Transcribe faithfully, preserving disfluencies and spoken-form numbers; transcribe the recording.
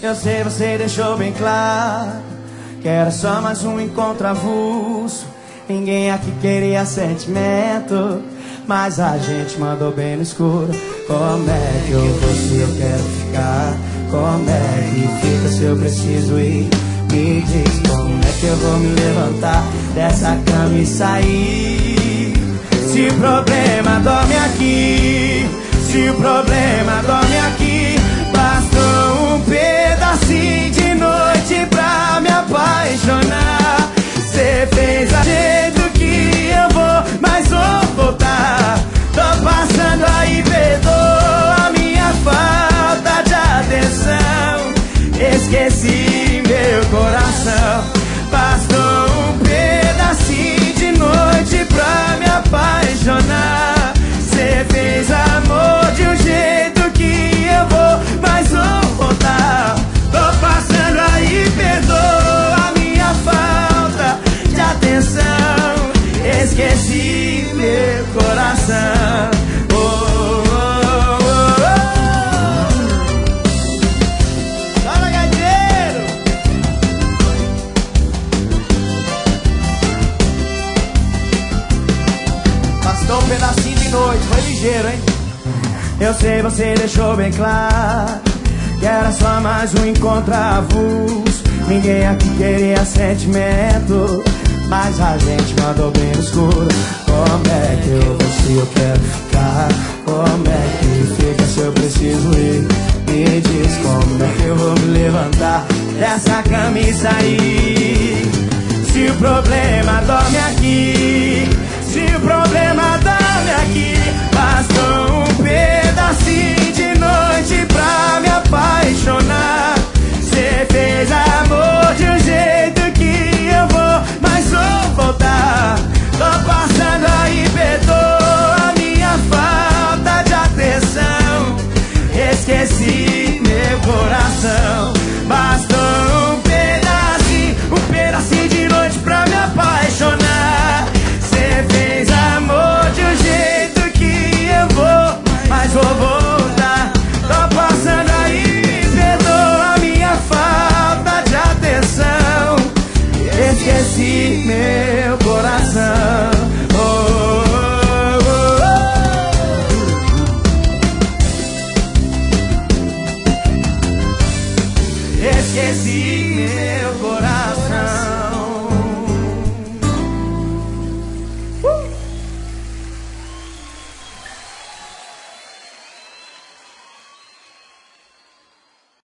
Eu sei, você deixou bem claro que era só mais um encontro avulso. Ninguém aqui queria sentimento, mas a gente mandou bem no escuro. Como é que eu vou se eu quero ficar? Como é que fica se eu preciso ir? Me diz como é que eu vou me levantar dessa cama e sair? Se o problema dorme aqui, se o problema dorme aqui, bastou um pedacinho de noite pra me apaixonar. Cê fez a jeito que eu vou, mas vou voltar. Tô passando aí, perdoa a minha falta de atenção. Esqueci meu coração. Bastou um pedacinho de noite pra me apaixonar. Cê fez amor de um jeito que eu vou, mas vou voltar. Tô passando aí, perdoa a minha falta de atenção. Esqueci meu coração. Oh, oh, oh, oh. Fala, gaiteiro! Bastou um pedacinho de noite, foi ligeiro, hein? Eu sei, você deixou bem claro que era só mais um encontro avulso. Ninguém aqui queria sentimento, mas a gente mandou bem no escuro. Como é que eu vou se eu quero ficar? Como é que fica se eu preciso ir? Me diz como é que eu vou me levantar dessa cama e sair? Se o problema